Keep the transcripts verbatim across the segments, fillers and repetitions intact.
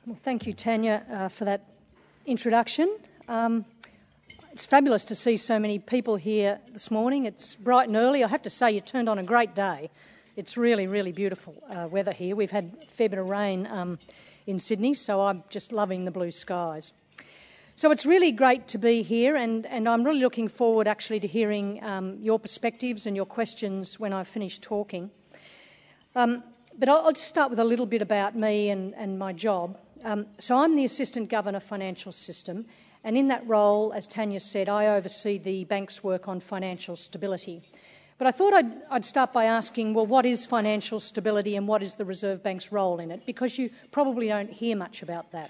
Well, thank you, Tanya, uh, for that introduction. Um, it's fabulous to see so many people here this morning. It's bright and early. I have to say, you turned on a great day. It's really, really beautiful uh, weather here. We've had a fair bit of rain um, in Sydney, so I'm just loving the blue skies. So it's really great to be here, and, and I'm really looking forward actually to hearing um, your perspectives and your questions when I finish talking. Um, but I'll, I'll just start with a little bit about me and, and my job. Um, so I'm the Assistant Governor Financial System, and in that role, as Tanya said, I oversee the bank's work on financial stability. But I thought I'd, I'd start by asking, well, what is financial stability and what is the Reserve Bank's role in it? Because you probably don't hear much about that.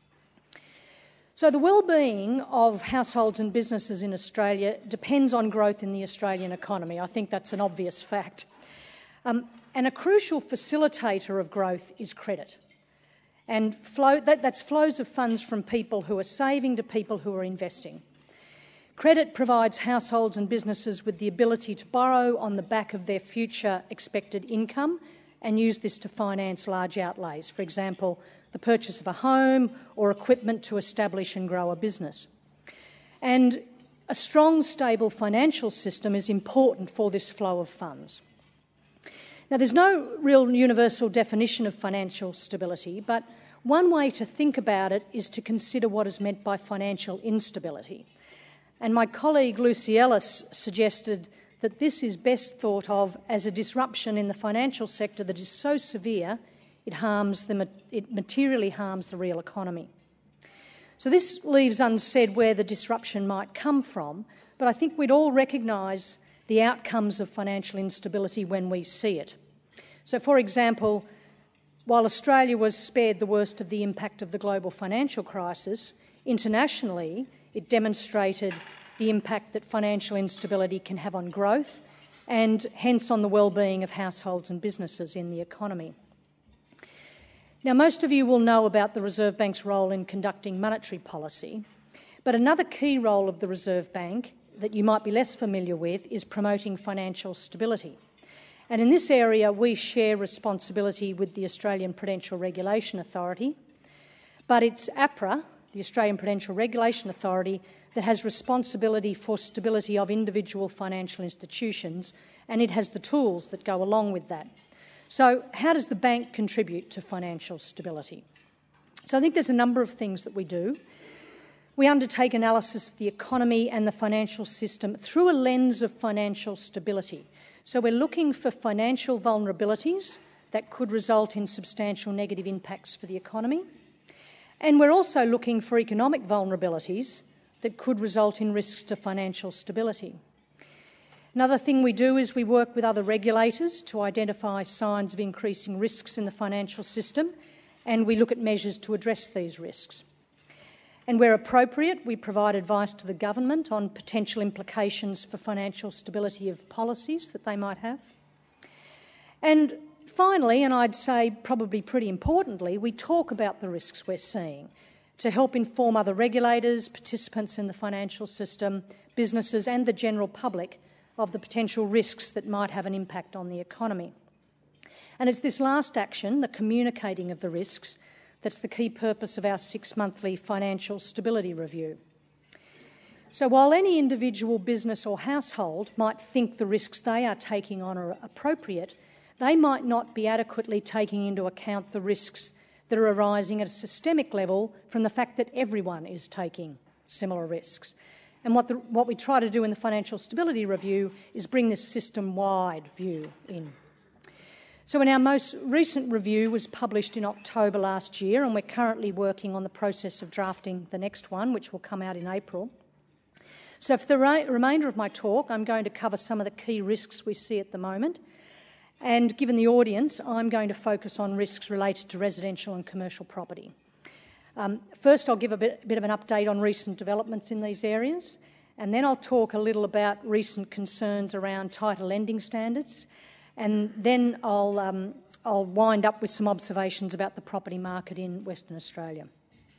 So the well-being of households and businesses in Australia depends on growth in the Australian economy. I think that's an obvious fact. Um, and a crucial facilitator of growth is credit. And flow, that, that's flows of funds from people who are saving to people who are investing. Credit provides households and businesses with the ability to borrow on the back of their future expected income and use this to finance large outlays, for example, the purchase of a home or equipment to establish and grow a business. And a strong, stable financial system is important for this flow of funds. Now, there's no real universal definition of financial stability, but one way to think about it is to consider what is meant by financial instability. And my colleague Lucy Ellis suggested that this is best thought of as a disruption in the financial sector that is so severe it harms the, it materially harms the real economy. So this leaves unsaid where the disruption might come from, but I think we'd all recognise the outcomes of financial instability when we see it. So, for example, while Australia was spared the worst of the impact of the global financial crisis, internationally it demonstrated the impact that financial instability can have on growth and hence on the well-being of households and businesses in the economy. Now, most of you will know about the Reserve Bank's role in conducting monetary policy, but another key role of the Reserve Bank that you might be less familiar with is promoting financial stability. And in this area, we share responsibility with the Australian Prudential Regulation Authority, but it's APRA, the Australian Prudential Regulation Authority, that has responsibility for stability of individual financial institutions, and it has the tools that go along with that. So how does the bank contribute to financial stability? So I think there's a number of things that we do. We undertake analysis of the economy and the financial system through a lens of financial stability. So we're looking for financial vulnerabilities that could result in substantial negative impacts for the economy. And we're also looking for economic vulnerabilities that could result in risks to financial stability. Another thing we do is we work with other regulators to identify signs of increasing risks in the financial system, and we look at measures to address these risks. And where appropriate, we provide advice to the government on potential implications for financial stability of policies that they might have. And finally, and I'd say probably pretty importantly, we talk about the risks we're seeing to help inform other regulators, participants in the financial system, businesses and the general public of the potential risks that might have an impact on the economy. And it's this last action, the communicating of the risks, that's the key purpose of our six-monthly financial stability review. So while any individual business or household might think the risks they are taking on are appropriate, they might not be adequately taking into account the risks that are arising at a systemic level from the fact that everyone is taking similar risks. And what, the, what we try to do in the Financial Stability Review is bring this system-wide view in. So in our most recent review was published in October last year, and we're currently working on the process of drafting the next one, which will come out in April. So for the re- remainder of my talk, I'm going to cover some of the key risks we see at the moment. And given the audience, I'm going to focus on risks related to residential and commercial property. Um, first, I'll give a bit, a bit of an update on recent developments in these areas, and then I'll talk a little about recent concerns around tighter lending standards, and then I'll, um, I'll wind up with some observations about the property market in Western Australia.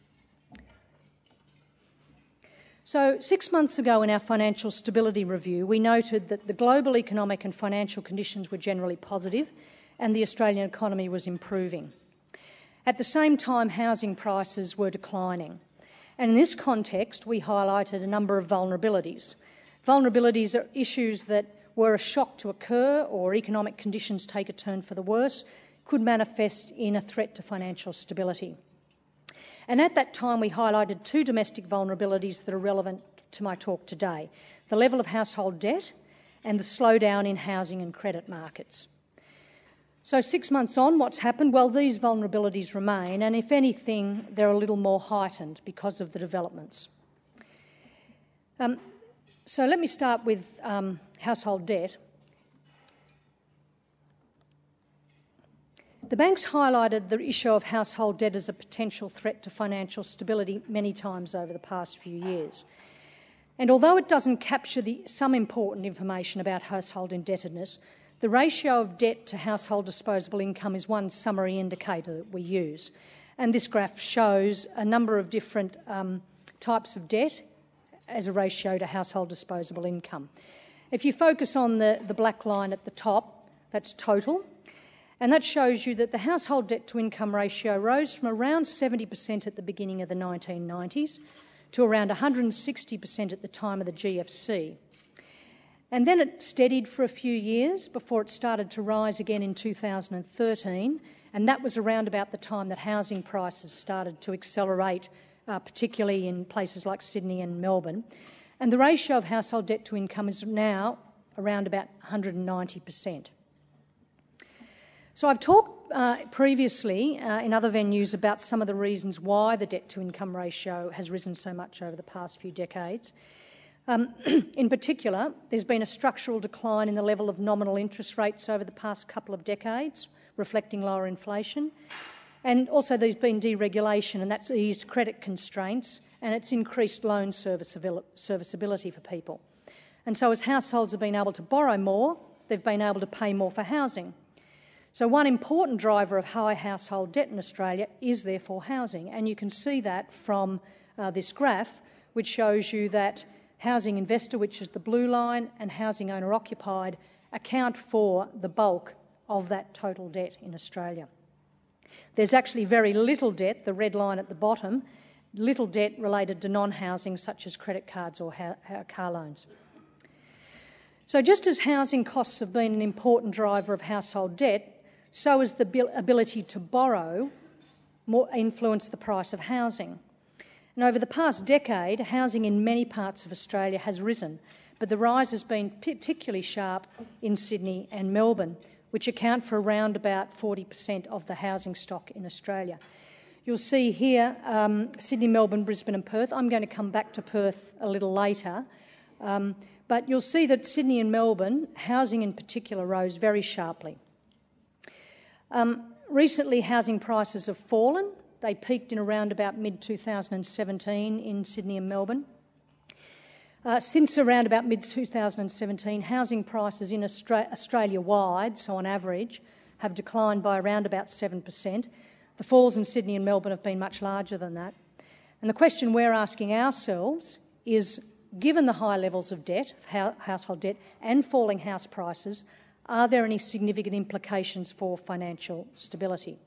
So six months ago in our Financial Stability Review, we noted that the global economic and financial conditions were generally positive and the Australian economy was improving. At the same time, housing prices were declining. And in this context, we highlighted a number of vulnerabilities. Vulnerabilities are issues that were a shock to occur or economic conditions take a turn for the worse, could manifest in a threat to financial stability. And at that time, we highlighted two domestic vulnerabilities that are relevant to my talk today: the level of household debt and the slowdown in housing and credit markets. So six months on, what's happened? Well, these vulnerabilities remain, and if anything, they're a little more heightened because of the developments. Um, so let me start with um, household debt. The banks highlighted the issue of household debt as a potential threat to financial stability many times over the past few years. And although it doesn't capture the, some important information about household indebtedness, the ratio of debt to household disposable income is one summary indicator that we use. And this graph shows a number of different um, types of debt as a ratio to household disposable income. If you focus on the, the black line at the top, that's total. And that shows you that the household debt-to-income ratio rose from around seventy percent at the beginning of the nineteen nineties to around one hundred sixty percent at the time of the G F C. And then it steadied for a few years before it started to rise again in two thousand thirteen, and that was around about the time that housing prices started to accelerate, uh, particularly in places like Sydney and Melbourne. And the ratio of household debt to income is now around about one hundred ninety percent. So I've talked uh, previously uh, in other venues about some of the reasons why the debt-to-income ratio has risen so much over the past few decades. Um, in particular, there's been a structural decline in the level of nominal interest rates over the past couple of decades, reflecting lower inflation. And also there's been deregulation, and that's eased credit constraints, and it's increased loan serviceability for people. And so as households have been able to borrow more, they've been able to pay more for housing. So one important driver of high household debt in Australia is therefore housing, and you can see that from uh, this graph, which shows you that housing investor, which is the blue line, and housing owner-occupied account for the bulk of that total debt in Australia. There's actually very little debt, the red line at the bottom, little debt related to non-housing such as credit cards or car loans. So just as housing costs have been an important driver of household debt, so has the ability to borrow more influence the price of housing. And over the past decade, housing in many parts of Australia has risen, but the rise has been particularly sharp in Sydney and Melbourne, which account for around about forty percent of the housing stock in Australia. You'll see here um, Sydney, Melbourne, Brisbane and Perth. I'm going to come back to Perth a little later. Um, but you'll see that Sydney and Melbourne, housing in particular, rose very sharply. Um, recently, housing prices have fallen. They peaked in around about mid twenty seventeen in Sydney and Melbourne. Uh, since around about mid twenty seventeen, housing prices in Austra- Australia-wide, so on average, have declined by around about seven percent. The falls in Sydney and Melbourne have been much larger than that. And the question we're asking ourselves is, given the high levels of debt, household debt, and falling house prices, are there any significant implications for financial stability?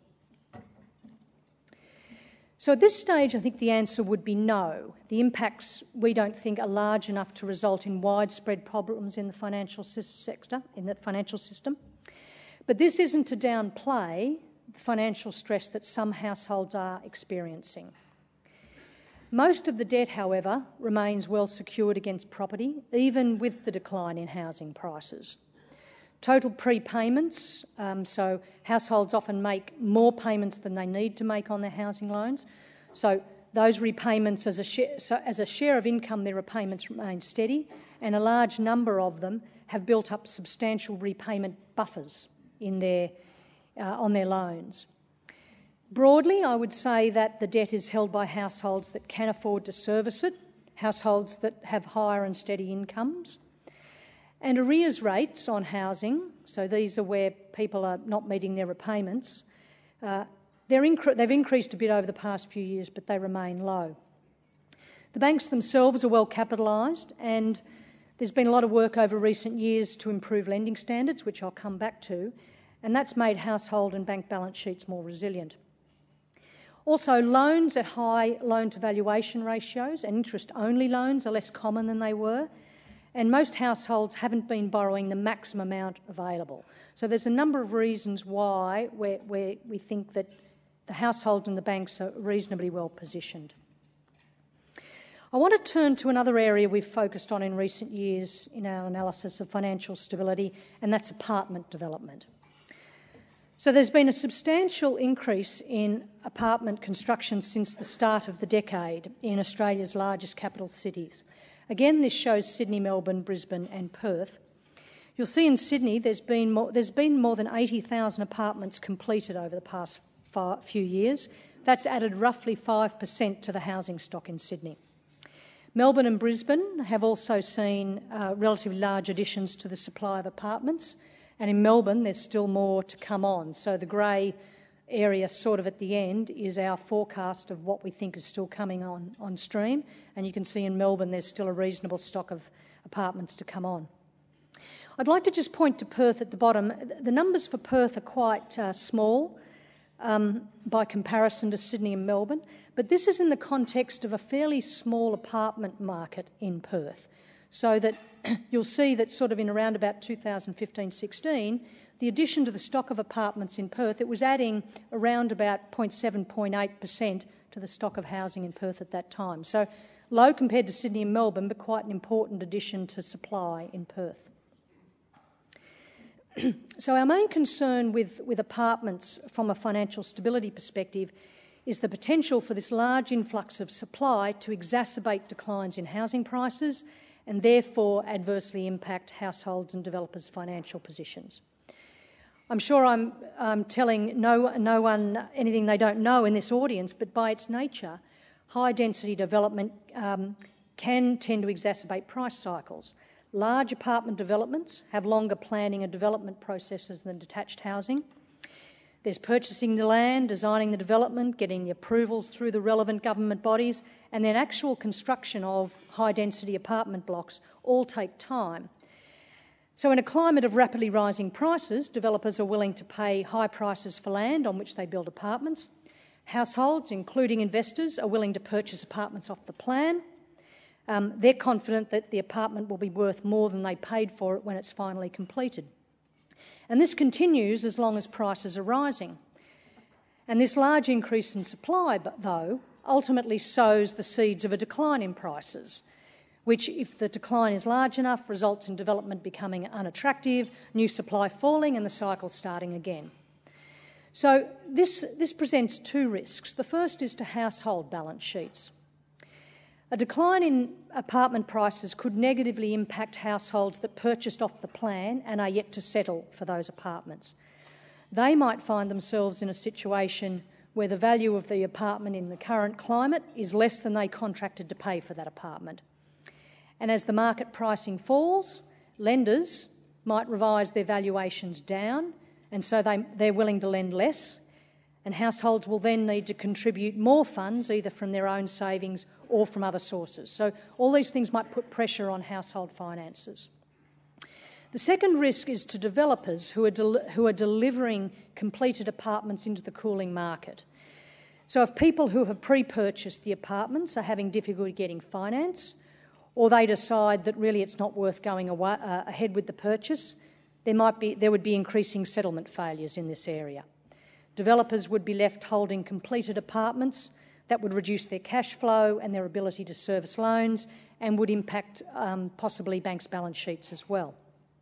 So at this stage, I think the answer would be no. The impacts, we don't think, are large enough to result in widespread problems in the financial sector, in the financial system. But this isn't to downplay the financial stress that some households are experiencing. Most of the debt, however, remains well secured against property, even with the decline in housing prices. Total prepayments, um, so households often make more payments than they need to make on their housing loans. So those repayments, as a share, so as a share of income, their repayments remain steady, and a large number of them have built up substantial repayment buffers in their, uh, on their loans. Broadly, I would say that the debt is held by households that can afford to service it, households that have higher and steady incomes. And arrears rates on housing, so these are where people are not meeting their repayments, uh, they're incre- they've increased a bit over the past few years, but they remain low. The banks themselves are well capitalised, and there's been a lot of work over recent years to improve lending standards, which I'll come back to, and that's made household and bank balance sheets more resilient. Also, loans at high loan-to-valuation ratios and interest-only loans are less common than they were, and most households haven't been borrowing the maximum amount available. So there's a number of reasons why we're, we're, we think that the households and the banks are reasonably well positioned. I want to turn to another area we've focused on in recent years in our analysis of financial stability, and that's apartment development. So there's been a substantial increase in apartment construction since the start of the decade in Australia's largest capital cities. Again, this shows Sydney, Melbourne, Brisbane and Perth. You'll see in Sydney there's been more, there's been more than eighty thousand apartments completed over the past far, few years. That's added roughly five percent to the housing stock in Sydney. Melbourne and Brisbane have also seen uh, relatively large additions to the supply of apartments, and in Melbourne there's still more to come on. So the grey area sort of at the end is our forecast of what we think is still coming on, on stream, and you can see in Melbourne there's still a reasonable stock of apartments to come on. I'd like to just point to Perth at the bottom. The numbers for Perth are quite uh, small um, by comparison to Sydney and Melbourne, but this is in the context of a fairly small apartment market in Perth, so that you'll see that sort of in around about two thousand fifteen sixteen, the addition to the stock of apartments in Perth, it was adding around about zero point seven, zero point eight percent to the stock of housing in Perth at that time. So low compared to Sydney and Melbourne, but quite an important addition to supply in Perth. So our main concern with, with apartments from a financial stability perspective is the potential for this large influx of supply to exacerbate declines in housing prices and therefore adversely impact households and developers' financial positions. I'm sure I'm um, telling no, no one anything they don't know in this audience, but by its nature, high-density development um, can tend to exacerbate price cycles. Large apartment developments have longer planning and development processes than detached housing. There's purchasing the land, designing the development, getting the approvals through the relevant government bodies, and then actual construction of high-density apartment blocks all take time. So in a climate of rapidly rising prices, developers are willing to pay high prices for land on which they build apartments. Households, including investors, are willing to purchase apartments off the plan. Um, they're confident that the apartment will be worth more than they paid for it when it's finally completed. And this continues as long as prices are rising. And this large increase in supply, though, ultimately sows the seeds of a decline in prices, which, if the decline is large enough, results in development becoming unattractive, new supply falling and the cycle starting again. So this, this presents two risks. The first is to household balance sheets. A decline in apartment prices could negatively impact households that purchased off the plan and are yet to settle for those apartments. They might find themselves in a situation where the value of the apartment in the current climate is less than they contracted to pay for that apartment. And as the market pricing falls, lenders might revise their valuations down, and so they, they're willing to lend less, and households will then need to contribute more funds, either from their own savings or from other sources. So all these things might put pressure on household finances. The second risk is to developers who are, del- who are delivering completed apartments into the cooling market. So if people who have pre-purchased the apartments are having difficulty getting finance, or they decide that really it's not worth going away, uh, ahead with the purchase, there might be, there would be increasing settlement failures in this area. Developers would be left holding completed apartments. That would reduce their cash flow and their ability to service loans, and would impact um, possibly banks' balance sheets as well.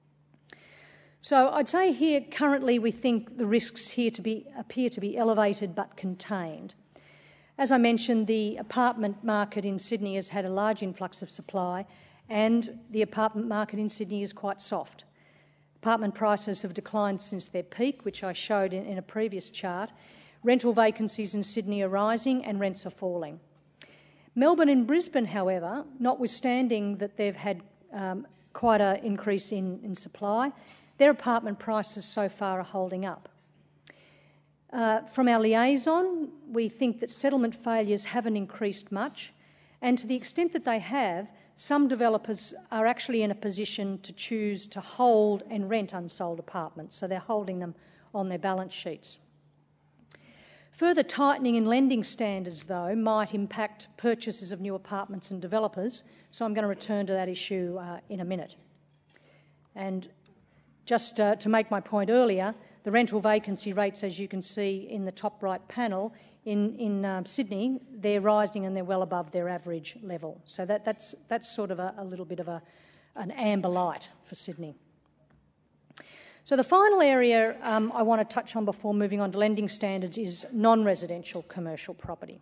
So I'd say here currently we think the risks here to be, appear to be elevated but contained. As I mentioned, the apartment market in Sydney has had a large influx of supply, and the apartment market in Sydney is quite soft. Apartment prices have declined since their peak, which I showed in, in a previous chart. Rental vacancies in Sydney are rising and rents are falling. Melbourne and Brisbane, however, notwithstanding that they've had um, quite an increase in, in supply, their apartment prices so far are holding up. Uh, from our liaison, we think that settlement failures haven't increased much, and to the extent that they have, some developers are actually in a position to choose to hold and rent unsold apartments, so they're holding them on their balance sheets. Further tightening in lending standards, though, might impact purchases of new apartments and developers, so I'm going to return to that issue uh, in a minute. And just uh, to make my point earlier, the rental vacancy rates, as you can see in the top right panel, in, in um, Sydney, they're rising and they're well above their average level. So that, that's, that's sort of a, a little bit of a, an amber light for Sydney. So the final area um, I want to touch on before moving on to lending standards is non-residential commercial property.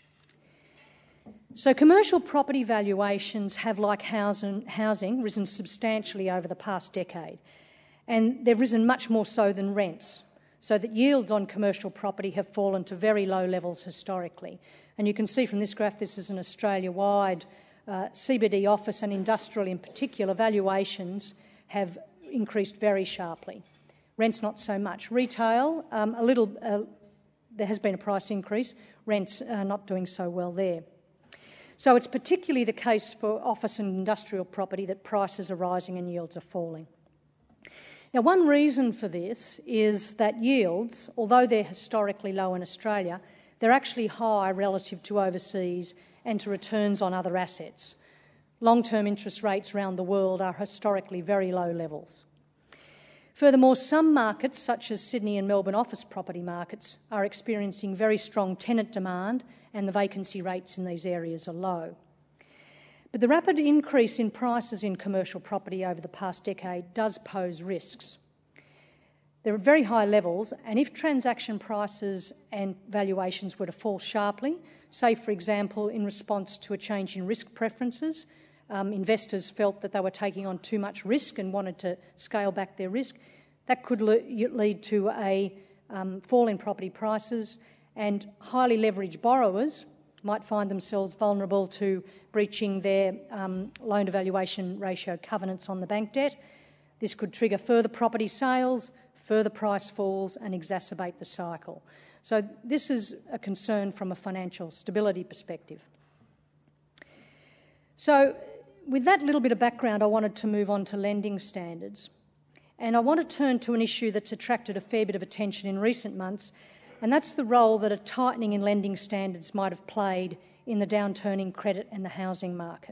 So commercial property valuations have, like housing, housing, risen substantially over the past decade, and they've risen much more so than rents, so that yields on commercial property have fallen to very low levels historically. And you can see from this graph, this is an Australia-wide uh, C B D office and industrial in particular, valuations have increased very sharply. Rents not so much. Retail, um, a little, uh, there has been a price increase. Rents are not doing so well there. So it's particularly the case for office and industrial property that prices are rising and yields are falling. Now, one reason for this is that yields, although they're historically low in Australia, they're actually high relative to overseas and to returns on other assets. Long-term interest rates around the world are historically very low levels. Furthermore, some markets, such as Sydney and Melbourne office property markets, are experiencing very strong tenant demand, and the vacancy rates in these areas are low. But the rapid increase in prices in commercial property over the past decade does pose risks. They're at very high levels, and if transaction prices and valuations were to fall sharply, say, for example, in response to a change in risk preferences, Um, investors felt that they were taking on too much risk and wanted to scale back their risk, that could le- lead to a um, fall in property prices, and highly leveraged borrowers might find themselves vulnerable to breaching their um, loan-to-valuation ratio covenants on the bank debt. This could trigger further property sales, further price falls, and exacerbate the cycle. So this is a concern from a financial stability perspective. So with that little bit of background, I wanted to move on to lending standards. And I want to turn to an issue that's attracted a fair bit of attention in recent months, and that's the role that a tightening in lending standards might have played in the downturn in credit and the housing market.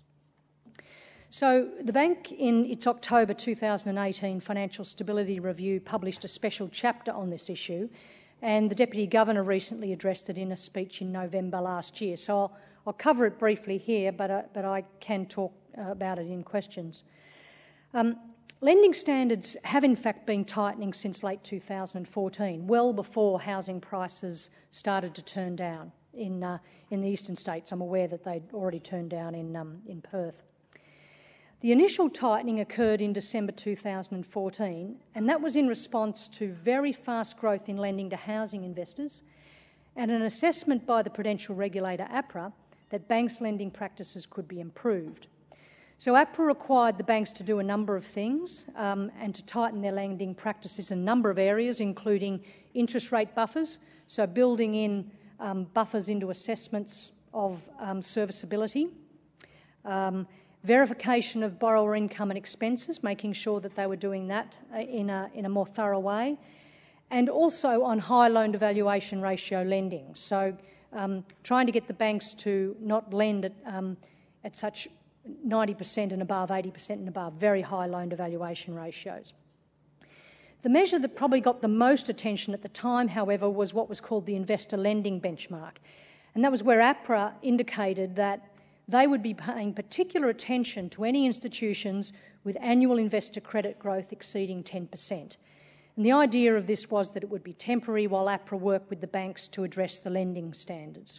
So the bank, in its October two thousand eighteen Financial Stability Review, published a special chapter on this issue, and the Deputy Governor recently addressed it in a speech in November last year. So I'll, I'll cover it briefly here, but, uh, but I can talk uh, about it in questions. Um, lending standards have in fact been tightening since late two thousand fourteen, well before housing prices started to turn down in, uh, in the eastern states. I'm aware that they'd already turned down in, um, in Perth. The initial tightening occurred in December two thousand fourteen, and that was in response to very fast growth in lending to housing investors and an assessment by the prudential regulator APRA that banks' lending practices could be improved. So APRA required the banks to do a number of things um, and to tighten their lending practices in a number of areas, including interest rate buffers, so building in um, buffers into assessments of um, serviceability, um, verification of borrower income and expenses, making sure that they were doing that in a, in a more thorough way, and also on high loan-to-valuation ratio lending. So um, trying to get the banks to not lend at, um, at such ninety percent and above, eighty percent and above, very high loan-to-valuation ratios. The measure that probably got the most attention at the time, however, was what was called the investor lending benchmark. And that was where APRA indicated that they would be paying particular attention to any institutions with annual investor credit growth exceeding ten percent. And the idea of this was that it would be temporary while APRA worked with the banks to address the lending standards.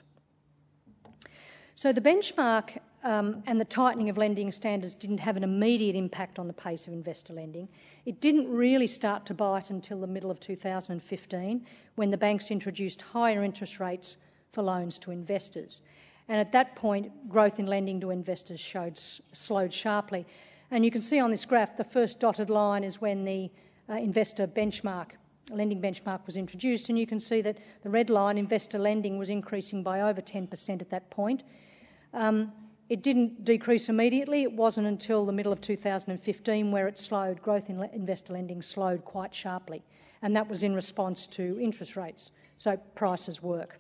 So the benchmark um, and the tightening of lending standards didn't have an immediate impact on the pace of investor lending. It didn't really start to bite until the middle of two thousand fifteen, when the banks introduced higher interest rates for loans to investors. And at that point, growth in lending to investors showed, slowed sharply. And you can see on this graph, the first dotted line is when the uh, investor benchmark, lending benchmark was introduced, and you can see that the red line, investor lending, was increasing by over ten percent at that point. Um, it didn't decrease immediately. It wasn't until the middle of two thousand fifteen where it slowed, growth in investor lending slowed quite sharply, and that was in response to interest rates. So prices work.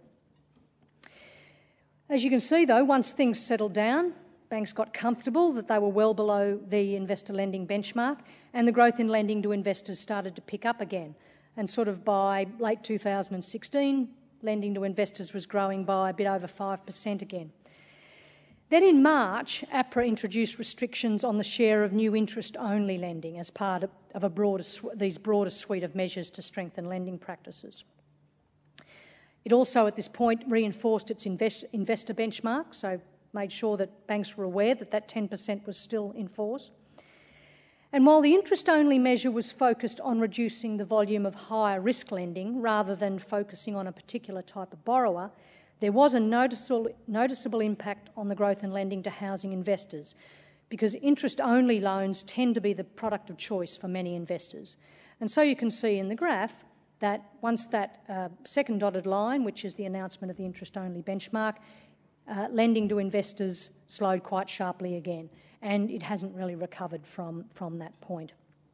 As you can see, though, once things settled down, banks got comfortable that they were well below the investor lending benchmark, and the growth in lending to investors started to pick up again. And sort of by late two thousand sixteen, lending to investors was growing by a bit over five percent again. Then in March, APRA introduced restrictions on the share of new interest-only lending as part of, of a broader, these broader suite of measures to strengthen lending practices. It also, at this point, reinforced its invest, investor benchmark, so made sure that banks were aware that that ten percent was still in force. And while the interest-only measure was focused on reducing the volume of higher risk lending rather than focusing on a particular type of borrower, there was a noticeable, noticeable impact on the growth in lending to housing investors, because interest-only loans tend to be the product of choice for many investors. And so you can see in the graph that once that uh, second dotted line, which is the announcement of the interest-only benchmark, uh, lending to investors slowed quite sharply again, and it hasn't really recovered from, from that point.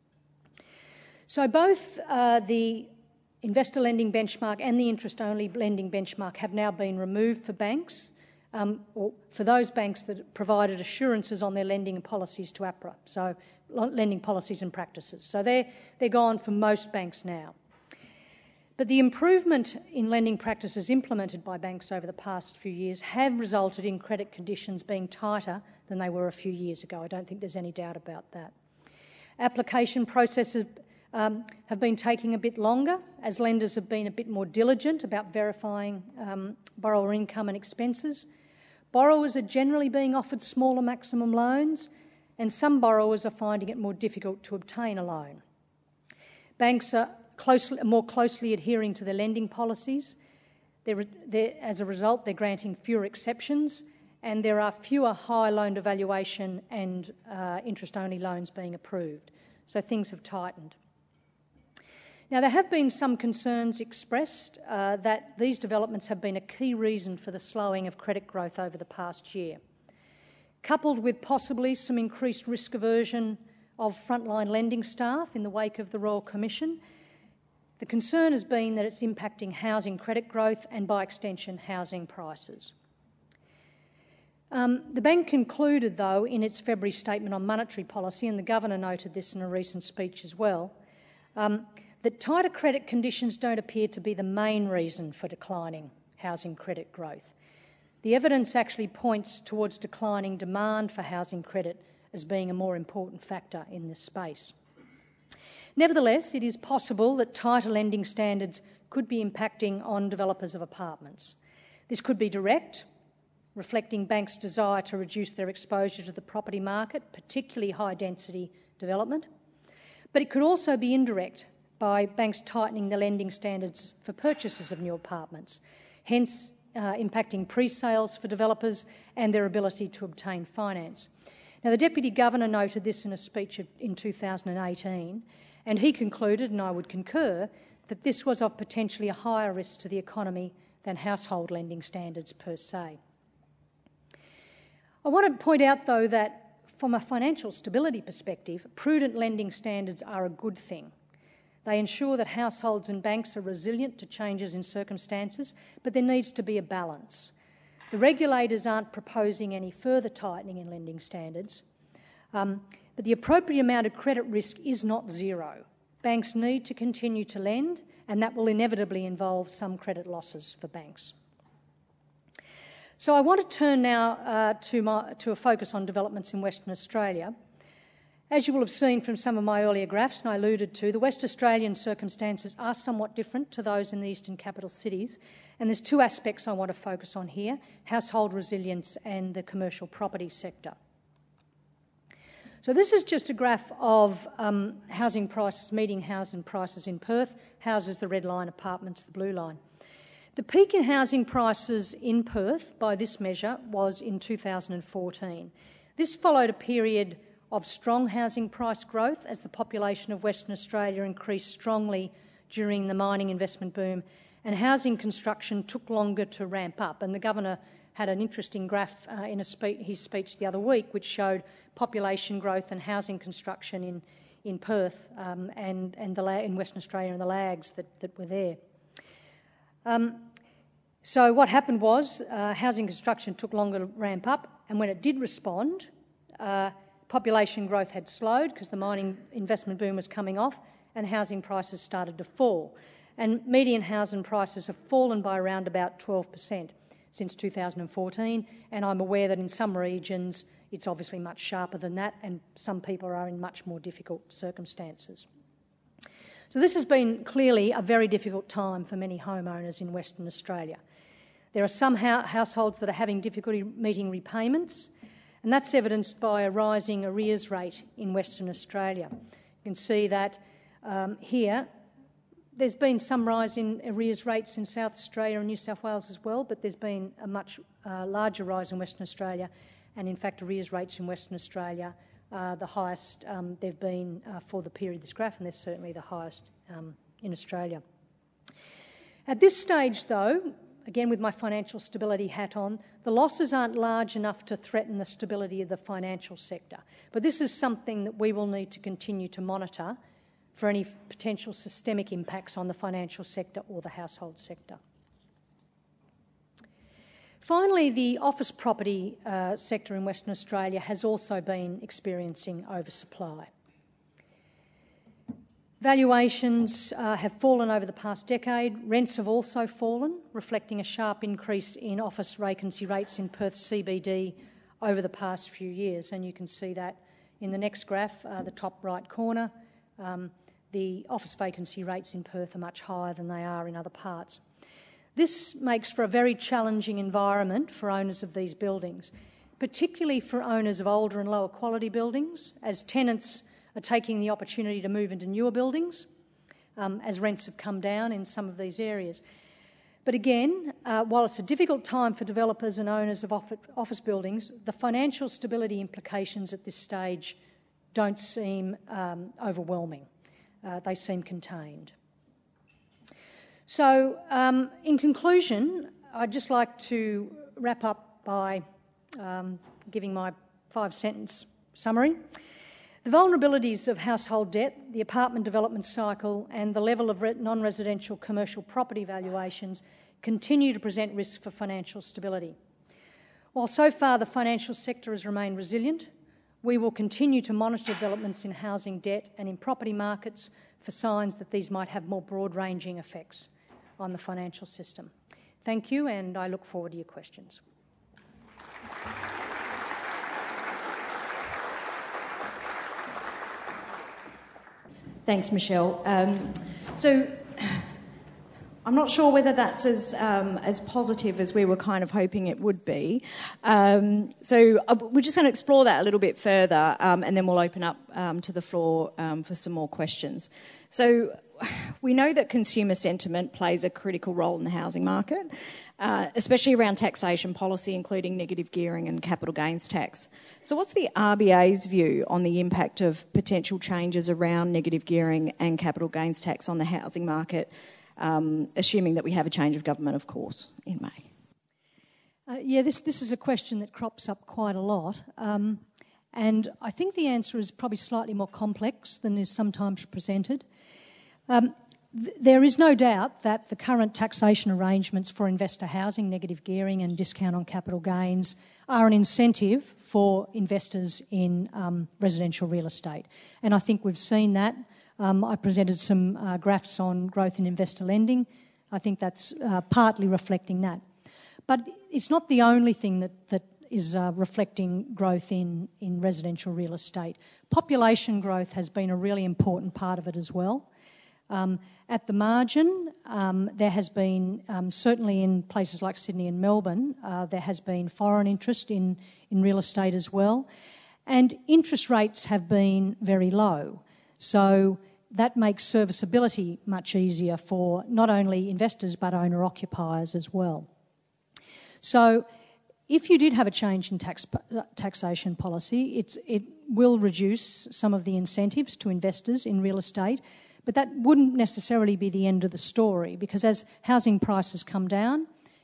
So both uh, the investor lending benchmark and the interest-only lending benchmark have now been removed for banks, um, or for those banks that provided assurances on their lending policies to APRA, so lending policies and practices. So they're, they're gone for most banks now. But the improvement in lending practices implemented by banks over the past few years have resulted in credit conditions being tighter than they were a few years ago. I don't think there's any doubt about that. Application processes um, have been taking a bit longer as lenders have been a bit more diligent about verifying um, borrower income and expenses. Borrowers are generally being offered smaller maximum loans, and some borrowers are finding it more difficult to obtain a loan. Banks are Closely, more closely adhering to their lending policies. They're, they're, as a result, they're granting fewer exceptions, and there are fewer high loan to valuation and uh, interest-only loans being approved. So things have tightened. Now, there have been some concerns expressed uh, that these developments have been a key reason for the slowing of credit growth over the past year. Coupled with possibly some increased risk aversion of frontline lending staff in the wake of the Royal Commission, the concern has been that it's impacting housing credit growth and, by extension, housing prices. Um, the bank concluded, though, in its February statement on monetary policy, and the Governor noted this in a recent speech as well, um, that tighter credit conditions don't appear to be the main reason for declining housing credit growth. The evidence actually points towards declining demand for housing credit as being a more important factor in this space. Nevertheless, it is possible that tighter lending standards could be impacting on developers of apartments. This could be direct, reflecting banks' desire to reduce their exposure to the property market, particularly high-density development. But it could also be indirect, by banks tightening the lending standards for purchases of new apartments, hence uh, impacting pre-sales for developers and their ability to obtain finance. Now, the Deputy Governor noted this in a speech in two thousand eighteen, and he concluded, and I would concur, that this was of potentially a higher risk to the economy than household lending standards per se. I want to point out, though, that from a financial stability perspective, prudent lending standards are a good thing. They ensure that households and banks are resilient to changes in circumstances, but there needs to be a balance. The regulators aren't proposing any further tightening in lending standards, um, but the appropriate amount of credit risk is not zero. Banks need to continue to lend, and that will inevitably involve some credit losses for banks. So I want to turn now uh, to, my, to a focus on developments in Western Australia. As you will have seen from some of my earlier graphs, and I alluded to, the West Australian circumstances are somewhat different to those in the eastern capital cities, and there's two aspects I want to focus on here: household resilience and the commercial property sector. So this is just a graph of um, housing prices, median housing prices in Perth. Houses, the red line, apartments, the blue line. The peak in housing prices in Perth, by this measure, was in two thousand fourteen. This followed a period of strong housing price growth as the population of Western Australia increased strongly during the mining investment boom, and housing construction took longer to ramp up. And the Governor had an interesting graph uh, in a spe- his speech the other week, which showed population growth and housing construction in, in Perth um, and, and the la- in Western Australia and the lags that, that were there. Um, so what happened was uh, housing construction took longer to ramp up, and when it did respond, uh, population growth had slowed because the mining investment boom was coming off and housing prices started to fall. And median housing prices have fallen by around about twelve percent since two thousand fourteen, and I'm aware that in some regions it's obviously much sharper than that, and some people are in much more difficult circumstances. So this has been clearly a very difficult time for many homeowners in Western Australia. There are some ho- households that are having difficulty meeting repayments, and that's evidenced by a rising arrears rate in Western Australia. You can see that um, here. There's been some rise in arrears rates in South Australia and New South Wales as well, but there's been a much uh, larger rise in Western Australia, and in fact arrears rates in Western Australia are the highest um, they've been uh, for the period of this graph, and they're certainly the highest um, in Australia. At this stage though, again with my financial stability hat on, the losses aren't large enough to threaten the stability of the financial sector, but this is something that we will need to continue to monitor for any potential systemic impacts on the financial sector or the household sector. Finally, the office property uh, sector in Western Australia has also been experiencing oversupply. Valuations uh, have fallen over the past decade. Rents have also fallen, reflecting a sharp increase in office vacancy rates in Perth C B D over the past few years, and you can see that in the next graph, uh, the top right corner. Um, the office vacancy rates in Perth are much higher than they are in other parts. This makes for a very challenging environment for owners of these buildings, particularly for owners of older and lower quality buildings, as tenants are taking the opportunity to move into newer buildings, um, as rents have come down in some of these areas. But again, uh, while it's a difficult time for developers and owners of office buildings, the financial stability implications at this stage don't seem um, overwhelming. Uh, they seem contained. So, um, in conclusion, I'd just like to wrap up by um, giving my five-sentence summary. The vulnerabilities of household debt, the apartment development cycle and the level of non-residential commercial property valuations continue to present risks for financial stability. While so far the financial sector has remained resilient, we will continue to monitor developments in housing debt and in property markets for signs that these might have more broad-ranging effects on the financial system. Thank you, and I look forward to your questions. Thanks, Michelle. Um, so I'm not sure whether that's as um, as positive as we were kind of hoping it would be. Um, so uh, we're just going to explore that a little bit further, um, and then we'll open up um, to the floor um, for some more questions. So we know that consumer sentiment plays a critical role in the housing market, uh, especially around taxation policy, including negative gearing and capital gains tax. So what's the R B A's view on the impact of potential changes around negative gearing and capital gains tax on the housing market, um, assuming that we have a change of government, of course, in May? Uh, yeah, this, this is a question that crops up quite a lot. Um, and I think the answer is probably slightly more complex than is sometimes presented. Um, th- there is no doubt that the current taxation arrangements for investor housing, negative gearing and discount on capital gains, are an incentive for investors in um, residential real estate. And I think we've seen that. Um, I presented some uh, graphs on growth in investor lending. I think that's uh, partly reflecting that. But it's not the only thing that, that is uh, reflecting growth in, in residential real estate. Population growth has been a really important part of it as well. Um, at the margin, um, there has been, um, certainly in places like Sydney and Melbourne, uh, there has been foreign interest in, in real estate as well. And interest rates have been very low. So that makes serviceability much easier for not only investors but owner-occupiers as well. So if you did have a change in tax, taxation policy, it's, it will reduce some of the incentives to investors in real estate. But that wouldn't necessarily be the end of the story, because as housing prices come down,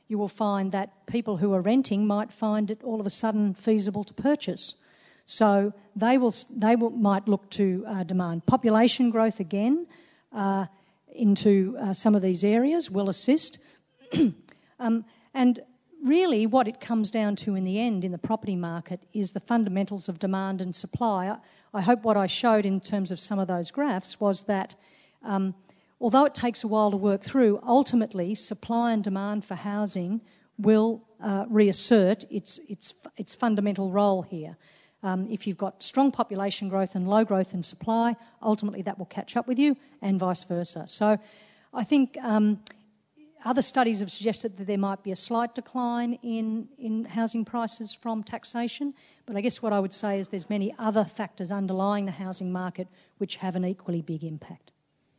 you will find that people who are renting might find it all of a sudden feasible to purchase. So they will they will, might look to uh, demand. Population growth again uh, into uh, some of these areas will assist. um, and really what it comes down to in the end in the property market is the fundamentals of demand and supply. I, I hope what I showed in terms of some of those graphs was that um, although it takes a while to work through, ultimately supply and demand for housing will uh, reassert its, its, its fundamental role here. Um, if you've got strong population growth and low growth in supply, ultimately that will catch up with you, and vice versa. So I think um, other studies have suggested that there might be a slight decline in, in housing prices from taxation, but I guess what I would say is there's many other factors underlying the housing market which have an equally big impact.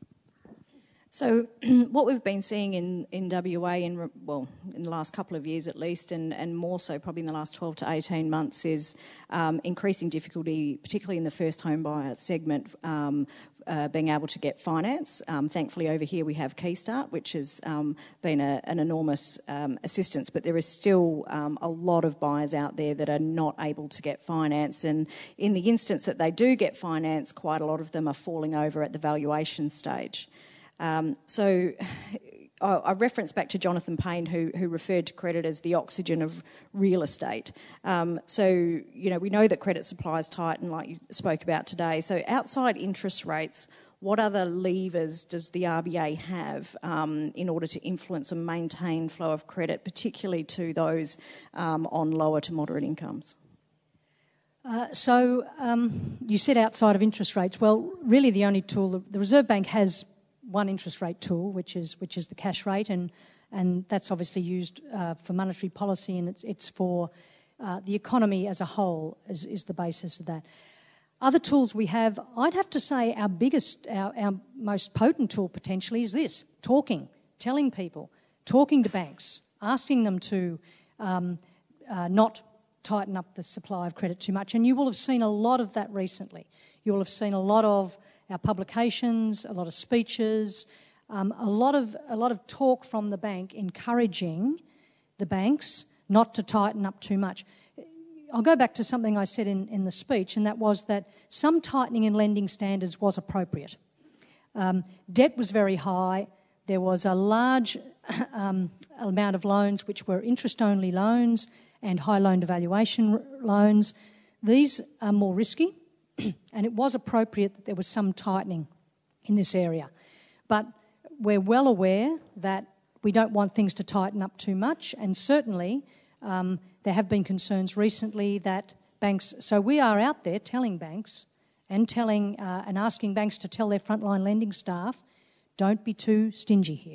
So what we've been seeing in, in W A, in well, in the last couple of years at least, and, and more so probably in the last twelve to eighteen months, is um, increasing difficulty, particularly in the first home buyer segment, um, uh, being able to get finance. Um, thankfully over here we have Keystart, which has um, been a, an enormous um, assistance, but there is still um, a lot of buyers out there that are not able to get finance, and in the instance that they do get finance, quite a lot of them are falling over at the valuation stage. Um, so I, I reference back to Jonathan Payne, who, who referred to credit as the oxygen of real estate. Um, so, you know, we know that credit supply is tight, and like you spoke about today. So outside interest rates, what other levers does the R B A have um, in order to influence and maintain flow of credit, particularly to those um, on lower to moderate incomes? Uh, so um, you said outside of interest rates. Well, really the only tool, the, the Reserve Bank has one interest rate tool, which is which is the cash rate, and and that's obviously used uh, for monetary policy, and it's it's for uh, the economy as a whole is, is the basis of that. Other tools we have, I'd have to say our biggest, our, our most potent tool potentially is this: talking, telling people, talking to banks, asking them to um, uh, not tighten up the supply of credit too much, and you will have seen a lot of that recently. You will have seen a lot of our publications, a lot of speeches, um, a lot of a lot of talk from the bank encouraging the banks not to tighten up too much. I'll go back to something I said in, in the speech, and that was that some tightening in lending standards was appropriate. Um, debt was very high. There was a large um, amount of loans which were interest-only loans and high loan-to-valuation loans. These are more risky, and it was appropriate that there was some tightening in this area. But we're well aware that we don't want things to tighten up too much, and certainly um, there have been concerns recently that banks... So we are out there telling banks and telling uh, and asking banks to tell their frontline lending staff, don't be too stingy here.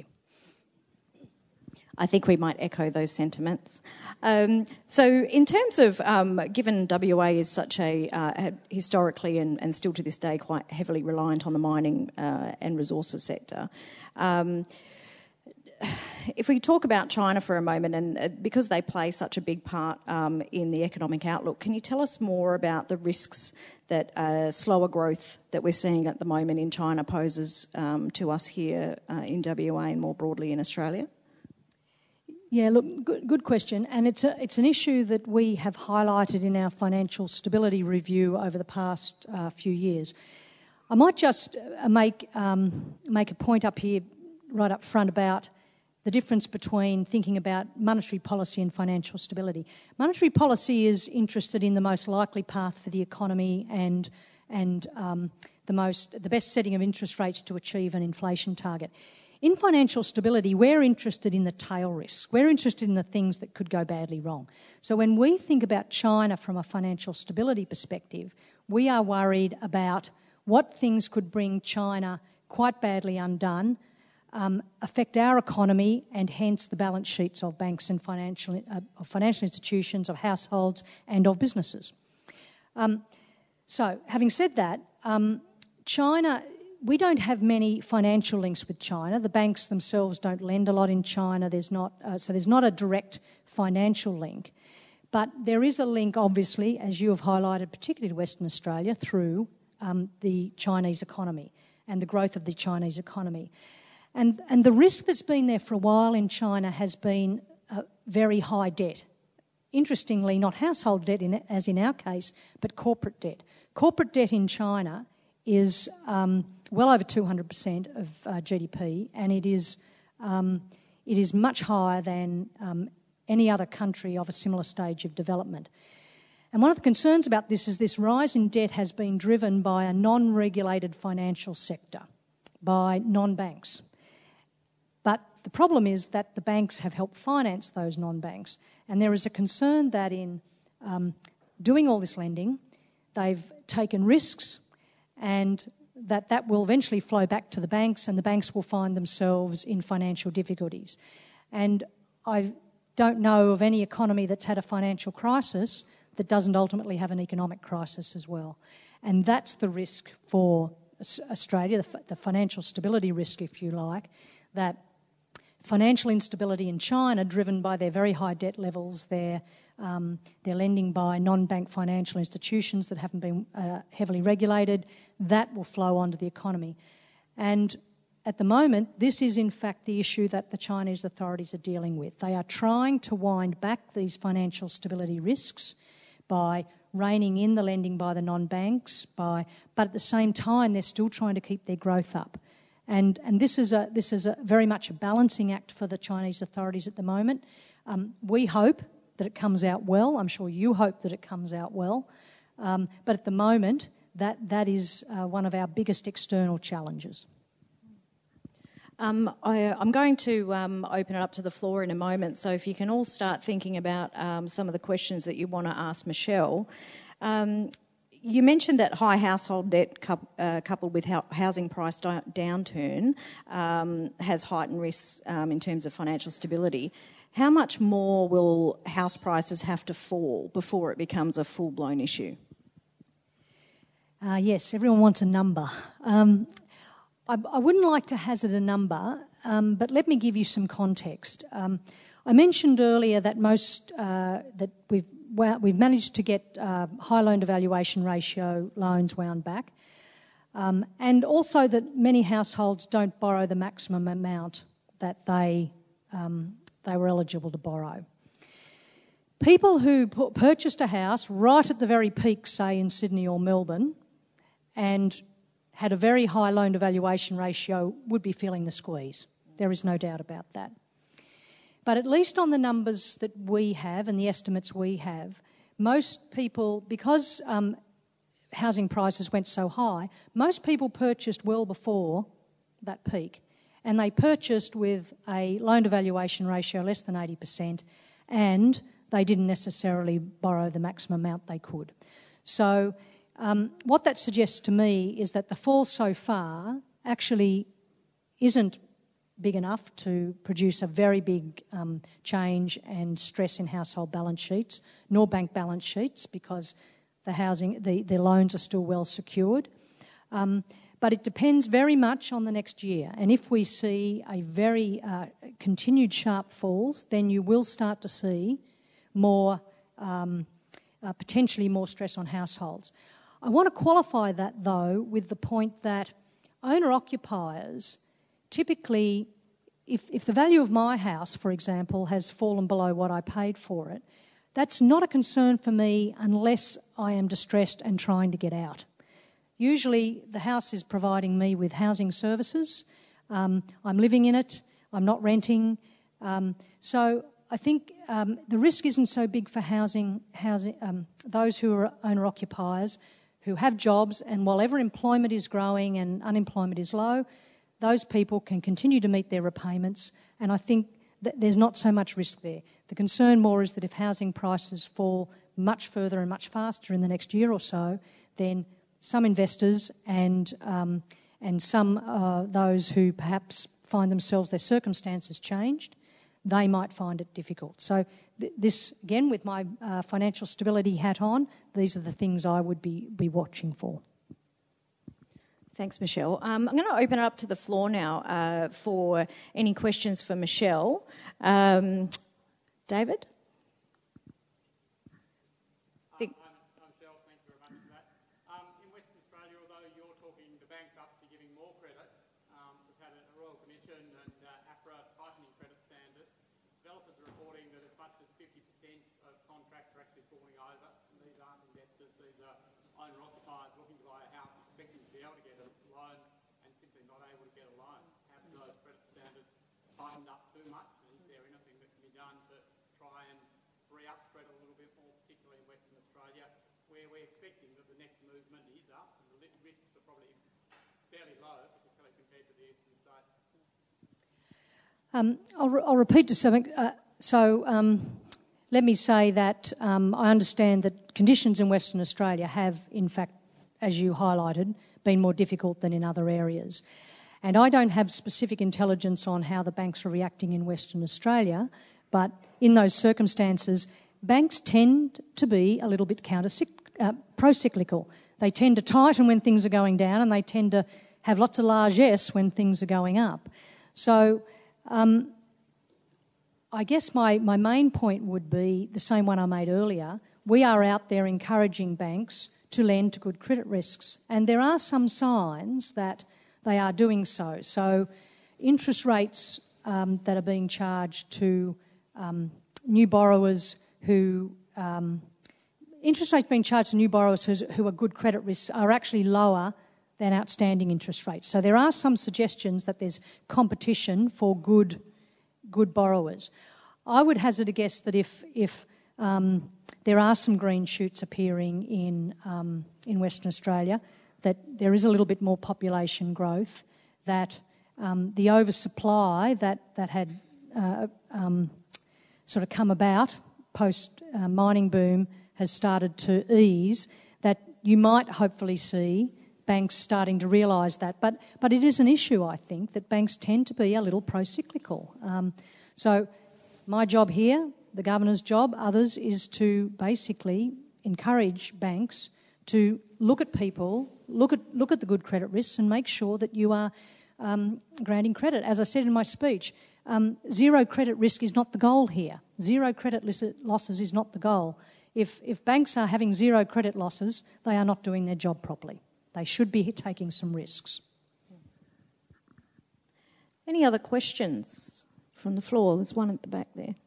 I think we might echo those sentiments. Um, so in terms of, um, given W A is such a, uh, historically and, and still to this day, quite heavily reliant on the mining uh, and resources sector, um, if we talk about China for a moment, and uh, because they play such a big part um, in the economic outlook, can you tell us more about the risks that uh, slower growth that we're seeing at the moment in China poses um, to us here uh, in W A and more broadly in Australia? Yeah, look, good, good question, and it's a, it's an issue that we have highlighted in our financial stability review over the past uh, few years. I might just make um, make a point up here, right up front, about the difference between thinking about monetary policy and financial stability. Monetary policy is interested in the most likely path for the economy and and um, the most the best setting of interest rates to achieve an inflation target. In financial stability, we're interested in the tail risks. We're interested in the things that could go badly wrong. So when we think about China from a financial stability perspective, we are worried about what things could bring China quite badly undone, um, affect our economy, and hence the balance sheets of banks and financial, uh, of financial institutions, of households, and of businesses. Um, so, having said that, um, China... We don't have many financial links with China. The banks themselves don't lend a lot in China. There's not, uh, so there's not a direct financial link. But there is a link, obviously, as you have highlighted, particularly to Western Australia, through um, the Chinese economy and the growth of the Chinese economy. And, and the risk that's been there for a while in China has been a, very high debt. Interestingly, not household debt in, as in our case, but corporate debt. Corporate debt in China is um, well over two hundred percent of uh, G D P, and it is um, it is much higher than um, any other country of a similar stage of development. And one of the concerns about this is this rise in debt has been driven by a non-regulated financial sector, by non-banks. But the problem is that the banks have helped finance those non-banks, and there is a concern that in um, doing all this lending, they've taken risks, and that that will eventually flow back to the banks, and the banks will find themselves in financial difficulties. And I don't know of any economy that's had a financial crisis that doesn't ultimately have an economic crisis as well. And that's the risk for Australia, the, the financial stability risk, if you like, that financial instability in China, driven by their very high debt levels, their, um, their lending by non-bank financial institutions that haven't been uh, heavily regulated, that will flow onto the economy. And at the moment, this is in fact the issue that the Chinese authorities are dealing with. They are trying to wind back these financial stability risks by reining in the lending by the non-banks, by, but at the same time they're still trying to keep their growth up. And, and this is a this is a very much a balancing act for the Chinese authorities at the moment. Um, we hope that it comes out well. I'm sure you hope that it comes out well. Um, but at the moment, that, that is uh, one of our biggest external challenges. Um, I, I'm going to um, open it up to the floor in a moment, so if you can all start thinking about um, some of the questions that you want to ask Michelle. Um, you mentioned that high household debt cu- uh, coupled with ho- housing price di- downturn um, has heightened risks um, in terms of financial stability. How much more will house prices have to fall before it becomes a full-blown issue? Uh, yes, everyone wants a number. Um, I, I wouldn't like to hazard a number, um, but let me give you some context. Um, I mentioned earlier that most uh, that we've well, we've managed to get uh, high loan to valuation ratio loans wound back, um, and also that many households don't borrow the maximum amount that they um, they were eligible to borrow. People who pu- purchased a house right at the very peak, say in Sydney or Melbourne, and had a very high loan to valuation ratio would be feeling the squeeze. There is no doubt about that. But at least on the numbers that we have and the estimates we have, most people, because um, housing prices went so high, most people purchased well before that peak, and they purchased with a loan to valuation ratio less than eighty percent, and they didn't necessarily borrow the maximum amount they could. So Um, what that suggests to me is that the fall so far actually isn't big enough to produce a very big um, change and stress in household balance sheets, nor bank balance sheets, because the housing, the, the loans are still well secured. Um, but it depends very much on the next year. And if we see a very uh, continued sharp falls, then you will start to see more, um, uh, potentially more stress on households. I want to qualify that, though, with the point that owner-occupiers typically, if, if the value of my house, for example, has fallen below what I paid for it, that's not a concern for me unless I am distressed and trying to get out. Usually the house is providing me with housing services. Um, I'm living in it. I'm not renting. Um, so I think um, the risk isn't so big for housing, housing um, those who are owner-occupiers who have jobs, and while ever employment is growing and unemployment is low, those people can continue to meet their repayments, and I think that there's not so much risk there. The concern more is that if housing prices fall much further and much faster in the next year or so, then some investors and um, and some uh, those who perhaps find themselves, their circumstances changed, they might find it difficult. So th- this, again, with my uh, financial stability hat on, these are the things I would be, be watching for. Thanks, Michelle. Um, I'm going to open it up to the floor now uh, for any questions for Michelle. Um, David? Um, I'm, I'm Michelle, thank you very much for that. Um, in Western Australia, although you're talking the banks up to giving more credit, um, we've had a Royal Commission and uh, APRA tightening credit standards. Developers are reporting that as fifty percent of contracts are actually falling over. And these aren't investors, these are owner-occupiers looking to buy a house, expecting to be able to get a loan and simply not able to get a loan. Have those credit standards tightened up too much? And is there anything that can be done to try and free up credit a little bit more, particularly in Western Australia, where we're expecting that the next movement is up and the risks are probably fairly low, particularly compared to the eastern states? Um, I'll, re- I'll repeat to something. Uh, so um, let me say that um, I understand that conditions in Western Australia have, in fact, as you highlighted, been more difficult than in other areas. And I don't have specific intelligence on how the banks are reacting in Western Australia, but in those circumstances, banks tend to be a little bit counter uh, pro-cyclical. They tend to tighten when things are going down, and they tend to have lots of largesse when things are going up. So um, I guess my, my main point would be the same one I made earlier. We are out there encouraging banks to lend to good credit risks, and there are some signs that they are doing so. So interest rates um, that are being charged to um, new borrowers who... Um, interest rates being charged to new borrowers who, who are good credit risks are actually lower than outstanding interest rates. So there are some suggestions that there's competition for good, good borrowers. I would hazard a guess that if, if um, there are some green shoots appearing in um, in Western Australia, that there is a little bit more population growth, that um, the oversupply that, that had uh, um, sort of come about post-mining uh, boom has started to ease, that you might hopefully see banks starting to realise that. But but it is an issue, I think, that banks tend to be a little pro-cyclical. Um, so my job here, the Governor's job, others, is to basically encourage banks to look at people, look at look at the good credit risks and make sure that you are um, granting credit. As I said in my speech, um, zero credit risk is not the goal here. Zero credit losses is not the goal. If, if banks are having zero credit losses, they are not doing their job properly. They should be taking some risks. Any other questions from the floor? There's one at the back there.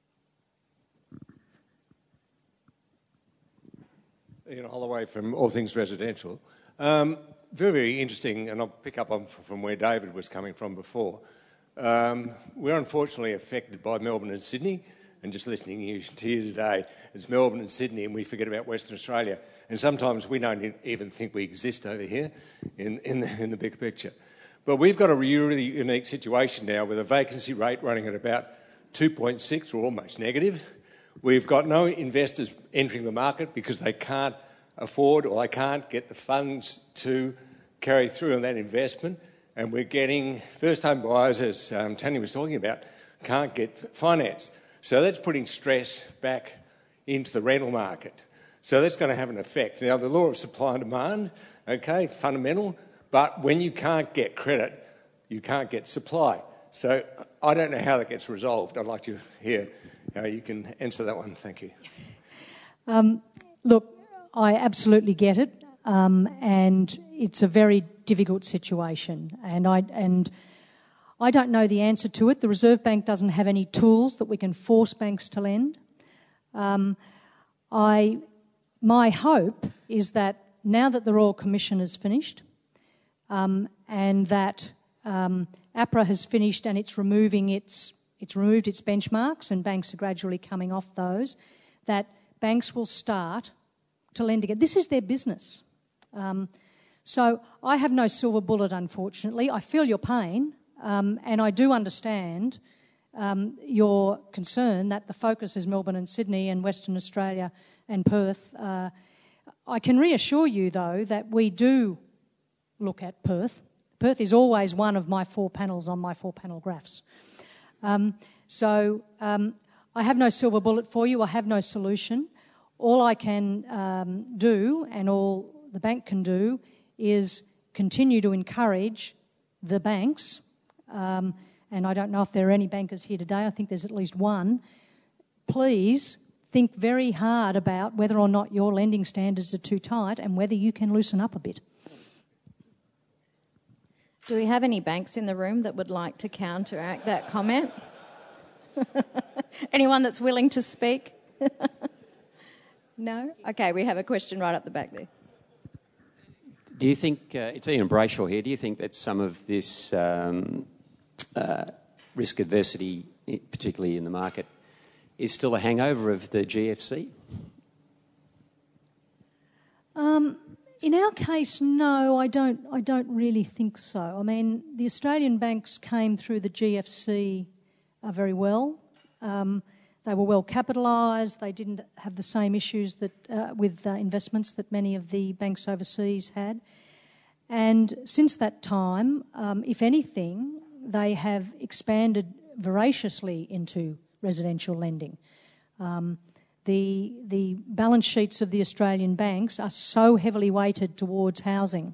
Ian Holloway from All Things Residential. Um, very, very interesting, and I'll pick up on from where David was coming from before. Um, we're unfortunately affected by Melbourne and Sydney, and just listening to you today, it's Melbourne and Sydney, and we forget about Western Australia. And sometimes we don't even think we exist over here in, in, the, in the big picture. But we've got a really unique situation now with a vacancy rate running at about two point six or almost negative. We've got no investors entering the market because they can't afford or they can't get the funds to carry through on that investment. And we're getting first-time buyers, as um, Tanya was talking about, can't get finance. So that's putting stress back into the rental market. So that's going to have an effect. Now, the law of supply and demand, okay, fundamental, but when you can't get credit, you can't get supply. So I don't know how that gets resolved. I'd like to hear how you can answer that one. Thank you. Um, look, I absolutely get it, um, and it's a very difficult situation, and I and I don't know the answer to it. The Reserve Bank doesn't have any tools that we can force banks to lend. Um, I, my hope is that now that the Royal Commission is finished, um, and that um, APRA has finished and it's removing its it's removed its benchmarks and banks are gradually coming off those, that banks will start to lend again. This is their business. Um, so I have no silver bullet, unfortunately. I feel your pain, um, and I do understand um, your concern that the focus is Melbourne and Sydney and Western Australia and Perth. Uh, I can reassure you, though, that we do look at Perth. Perth is always one of my four panels on my four-panel graphs. Um, so um, I have no silver bullet for you. I have no solution. All I can um, do, and all the bank can do, is continue to encourage the banks, um, and I don't know if there are any bankers here today, I think there's at least one. Please think very hard about whether or not your lending standards are too tight and whether you can loosen up a bit. Do we have any banks in the room that would like to counteract that comment? Anyone that's willing to speak? No? Okay, we have a question right up the back there. Do you think, uh, it's Ian Brayshaw here, do you think that some of this um, uh, risk adversity, particularly in the market, is still a hangover of the G F C? Um, in our case, no, I don't. I don't really think so. I mean, the Australian banks came through the G F C uh, very well. Um, they were well capitalised. They didn't have the same issues that uh, with uh, investments that many of the banks overseas had. And since that time, um, if anything, they have expanded voraciously into residential lending. Um, the the balance sheets of the Australian banks are so heavily weighted towards housing,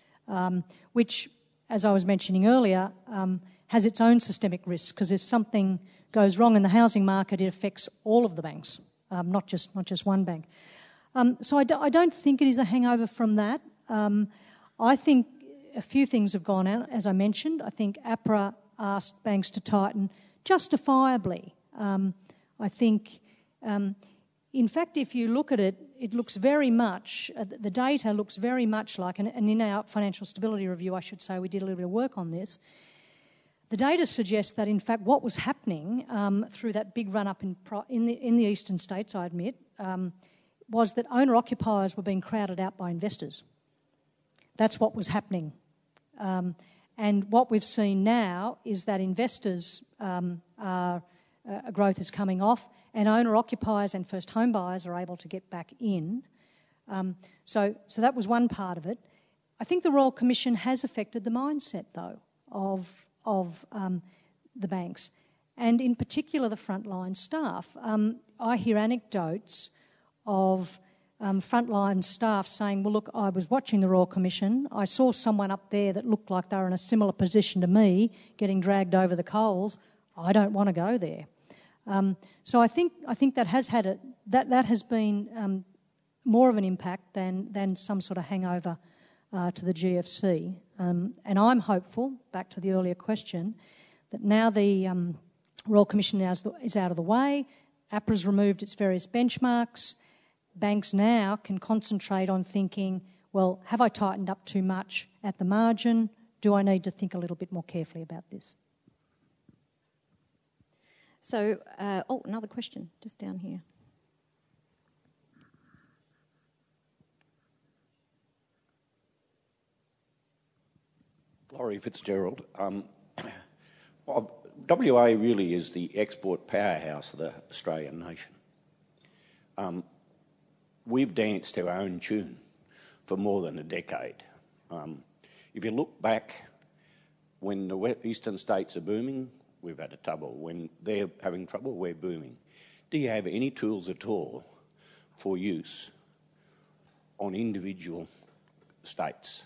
um, which, as I was mentioning earlier, um, has its own systemic risks, because if something goes wrong in the housing market, it affects all of the banks, um, not just not just one bank. Um, so I, do, I don't think it is a hangover from that. Um, I think a few things have gone out, as I mentioned. I think APRA asked banks to tighten justifiably. Um, I think, um, in fact, if you look at it, it looks very much, uh, the data looks very much like, and, and in our financial stability review, I should say, we did a little bit of work on this. The data suggests that, in fact, what was happening um, through that big run-up in, pro- in, the, in the eastern states, I admit, um, was that owner-occupiers were being crowded out by investors. That's what was happening. Um, and what we've seen now is that investors, um, are, uh, growth is coming off, and owner-occupiers and first home buyers are able to get back in. Um, so, so that was one part of it. I think the Royal Commission has affected the mindset, though, of, of um, the banks, and in particular the frontline staff. Um, I hear anecdotes of um, frontline staff saying, well, look, I was watching the Royal Commission, I saw someone up there that looked like they were in a similar position to me, getting dragged over the coals. I don't want to go there. Um, so I think I think that has had a, that that has been um, more of an impact than than some sort of hangover uh, to the G F C. Um, and I'm hopeful, back to the earlier question, that now the um, Royal Commission now is, the, is out of the way, APRA's removed its various benchmarks, banks now can concentrate on thinking, well, have I tightened up too much at the margin? Do I need to think a little bit more carefully about this? So, uh, oh, another question just down here. Laurie Fitzgerald. Um, well, W A really is the export powerhouse of the Australian nation. Um, we've danced to our own tune for more than a decade. Um, if you look back, when the eastern states are booming, we've had a trouble. When they're having trouble, we're booming. Do you have any tools at all for use on individual states?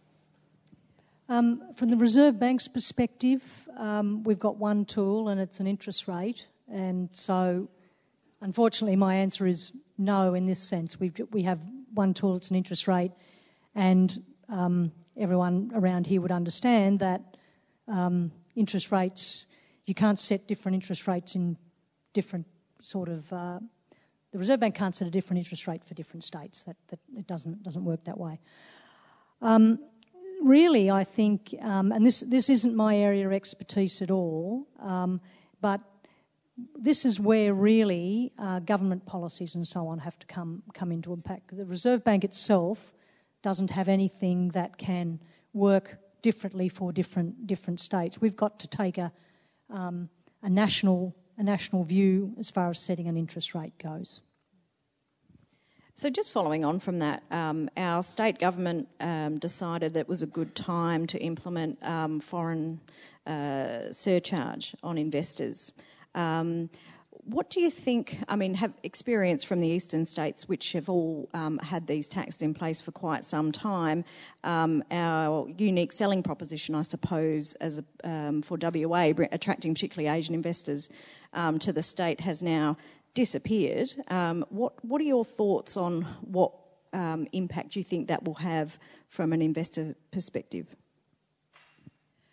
Um, from the Reserve Bank's perspective, um, we've got one tool and it's an interest rate. And so, unfortunately, my answer is no in this sense. We've, we have one tool, it's an interest rate, and um, everyone around here would understand that um, interest rates, you can't set different interest rates in different sort of... Uh, the Reserve Bank can't set a different interest rate for different states. That, that it doesn't doesn't work that way. Um, really, I think, um, and this this isn't my area of expertise at all, um, but this is where really uh, government policies and so on have to come come into impact. The Reserve Bank itself doesn't have anything that can work differently for different different states. We've got to take a um, a national a national view as far as setting an interest rate goes. So just following on from that, um, our state government um, decided that it was a good time to implement um, foreign uh, surcharge on investors. Um, what do you think, I mean, have experience from the eastern states, which have all um, had these taxes in place for quite some time, um, our unique selling proposition, I suppose, as a, um, for W A, attracting particularly Asian investors um, to the state, has now disappeared. Um, what what are your thoughts on what um, impact you think that will have from an investor perspective?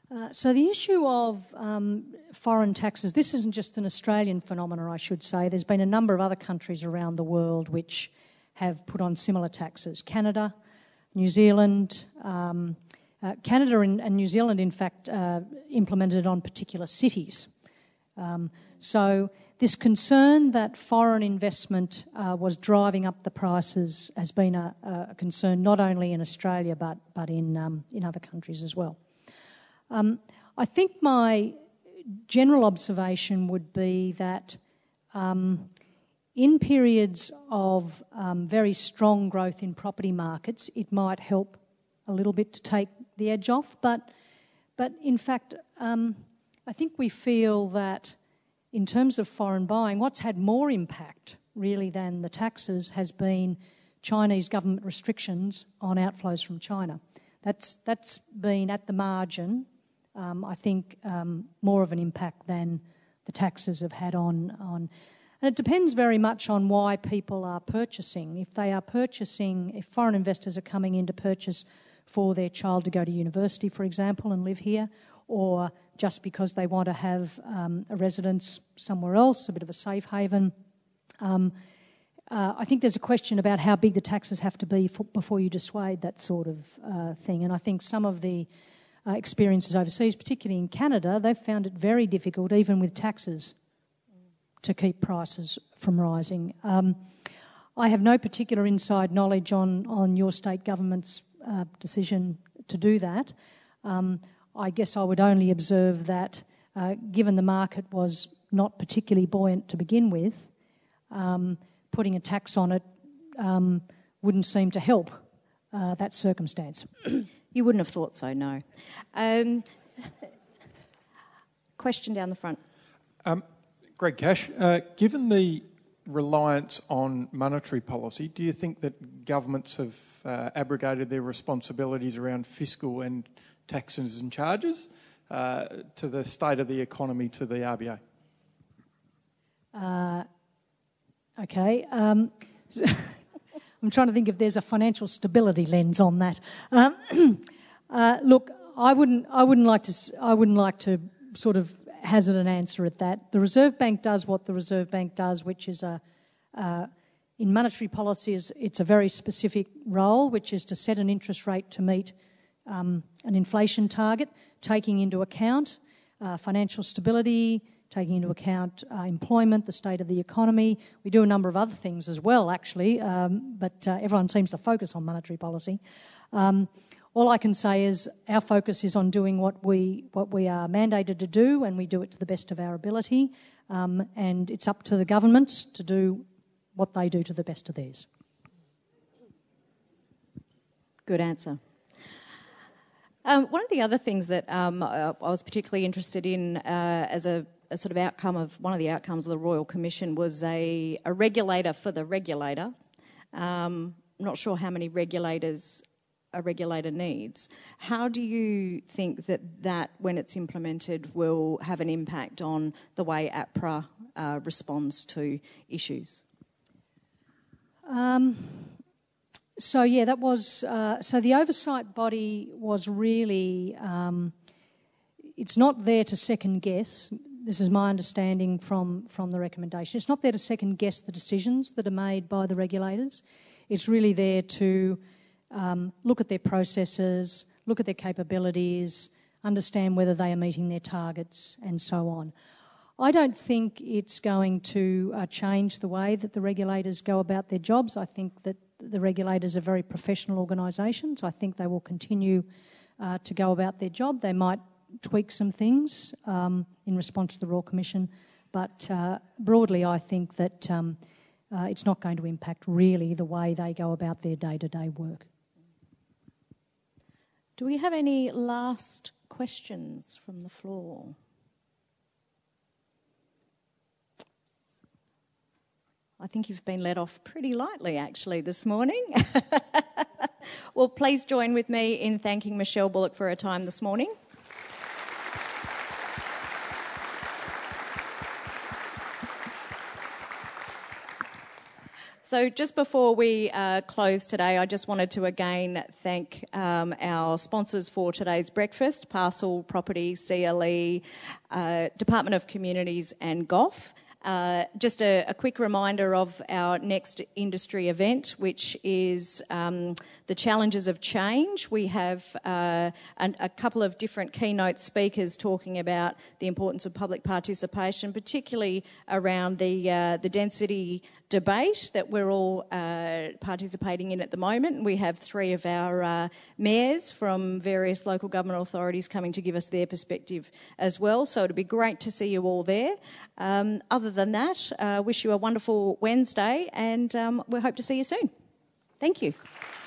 Uh, so the issue of um, foreign taxes, this isn't just an Australian phenomenon, I should say. There's been a number of other countries around the world which have put on similar taxes. Canada, New Zealand, um, uh, Canada and, and New Zealand, in fact, uh, implemented it on particular cities. Um, so this concern that foreign investment uh, was driving up the prices has been a, a concern not only in Australia but, but in, um, in other countries as well. Um, I think my general observation would be that um, in periods of um, very strong growth in property markets, it might help a little bit to take the edge off. But, but in fact, um, I think we feel that in terms of foreign buying, what's had more impact really than the taxes has been Chinese government restrictions on outflows from China. That's, that's been at the margin. Um, I think um, more of an impact than the taxes have had on, on... And it depends very much on why people are purchasing. If they are purchasing, if foreign investors are coming in to purchase for their child to go to university, for example, and live here, or just because they want to have um, a residence somewhere else, a bit of a safe haven, um, uh, I think there's a question about how big the taxes have to be for, before you dissuade that sort of uh, thing. And I think some of the Uh, experiences overseas, particularly in Canada, they've found it very difficult, even with taxes, to keep prices from rising. Um, I have no particular inside knowledge on, on your state government's uh, decision to do that. Um, I guess I would only observe that, uh, given the market was not particularly buoyant to begin with, um, putting a tax on it um, wouldn't seem to help uh, that circumstance. You wouldn't have thought so, no. Um, question down the front. Um, Greg Cash, uh, given the reliance on monetary policy, do you think that governments have uh, abrogated their responsibilities around fiscal and taxes and charges uh, to the state of the economy, to the R B A? Uh, okay. Um, I'm trying to think if there's a financial stability lens on that. Um, uh, look, I wouldn't, I wouldn't like to, I wouldn't like to sort of hazard an answer at that. The Reserve Bank does what the Reserve Bank does, which is a, uh, in monetary policy, is it's a very specific role, which is to set an interest rate to meet um, an inflation target, taking into account uh, financial stability, taking into account uh, employment, the state of the economy. We do a number of other things as well, actually, um, but uh, everyone seems to focus on monetary policy. Um, all I can say is our focus is on doing what we what we are mandated to do, and we do it to the best of our ability, um, and it's up to the governments to do what they do to the best of theirs. Good answer. Um, one of the other things that um, I was particularly interested in uh, as a a sort of outcome of one of the outcomes of the Royal Commission was a, a regulator for the regulator. Um, I'm not sure how many regulators a regulator needs. How do you think that that, when it's implemented, will have an impact on the way APRA uh, responds to issues? Um, so yeah, that was uh, so the oversight body was really um, it's not there to second guess. This is my understanding from, from the recommendation. It's not there to second guess the decisions that are made by the regulators. It's really there to um, look at their processes, look at their capabilities, understand whether they are meeting their targets, and so on. I don't think it's going to uh, change the way that the regulators go about their jobs. I think that the regulators are very professional organisations. I think they will continue uh, to go about their job. They might tweak some things um, in response to the Royal Commission, but uh, broadly I think that um, uh, it's not going to impact really the way they go about their day-to-day work. Do we have any last questions from the floor? I think you've been let off pretty lightly actually this morning. Well, please join with me in thanking Michelle Bullock for her time this morning. So just before we uh, close today, I just wanted to again thank um, our sponsors for today's breakfast, Parcel Property, C L E, uh, Department of Communities and G O F. Uh, just a, a quick reminder of our next industry event, which is um, the Challenges of Change. We have uh, an, a couple of different keynote speakers talking about the importance of public participation, particularly around the uh, the density debate that we're all uh, participating in at the moment. We have three of our uh, mayors from various local government authorities coming to give us their perspective as well. So it'll be great to see you all there. Um, other than that, uh, wish you a wonderful Wednesday, and um, we hope to see you soon. Thank you.